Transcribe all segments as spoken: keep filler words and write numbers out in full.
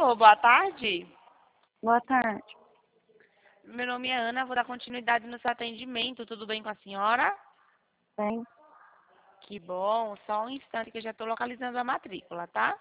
Alô, boa tarde. Boa tarde. Meu nome é Ana, vou dar continuidade no seu atendimento. Tudo bem com a senhora? Bem, Que bom. Só um instante que eu já estou localizando a matrícula, tá?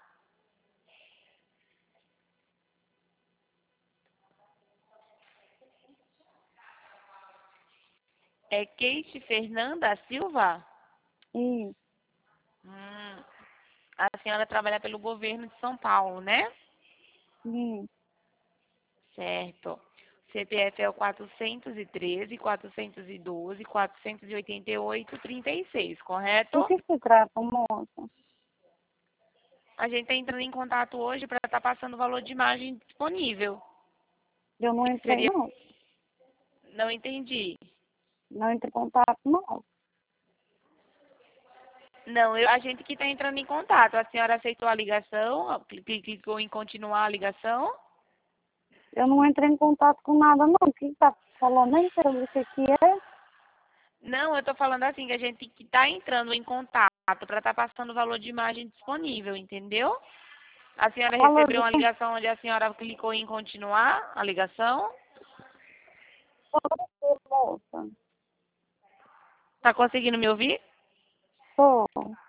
É Kate Fernanda Silva? e Hum, a senhora trabalha pelo governo de São Paulo, né? e Certo. C P F é o quatrocentos e treze, quatrocentos e doze, quatrocentos e oitenta e oito, trinta e seis, do correto? que se trata, moça? A gente está entrando em contato hoje para estar passando o valor de imagem disponível. Eu não entrei, Seria... não. Não entendi. Não entrei em contato, não. Não, eu- a gente que está entrando em contato. A senhora aceitou a ligação, cli- cli- clicou em continuar a ligação? Eu não entrei em contato com nada, não. O que tá falando? Nem sei o que que é. Não, eu estou falando assim, que a gente que está entrando em contato para estar passando o valor de imagem disponível, entendeu? A senhora Valor recebeu do uma que? ligação onde a senhora clicou em continuar a ligação? Ô, moça. Está conseguindo me ouvir? Tô.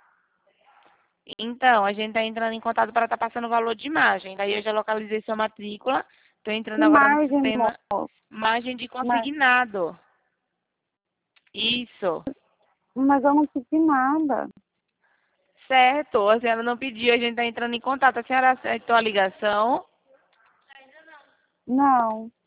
Então, a gente está entrando em contato para estar passando o valor de imagem. Daí eu já localizei sua matrícula. Estou entrando Que agora no margem, sistema moça? imagem de Mas, consignado. Isso. mas eu não pedi nada. Certo. A senhora não pediu, a gente está entrando em contato. A senhora aceitou a ligação? Não.